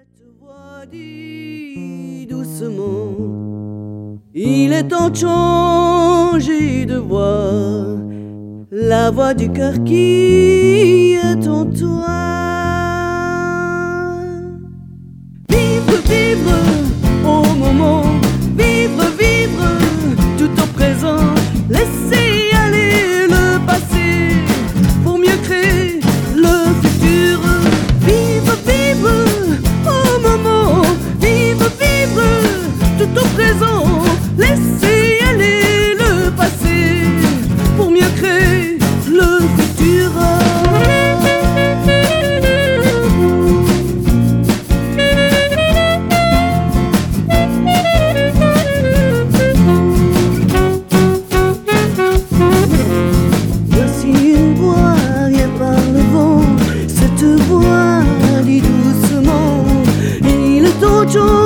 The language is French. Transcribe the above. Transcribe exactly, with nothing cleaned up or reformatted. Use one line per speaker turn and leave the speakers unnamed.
Cette voix dit doucement, il est temps de changer de voix, la voix du cœur qui est en toi. Vivre, vivre au moment, vivre, vivre tout au présent, laisser aller le passé pour mieux créer le futur. Vivre, vivre au moment, vivre, vivre tout au présent, laisser aller le passé pour mieux créer le futur. Cette voix dit doucement, il est temps de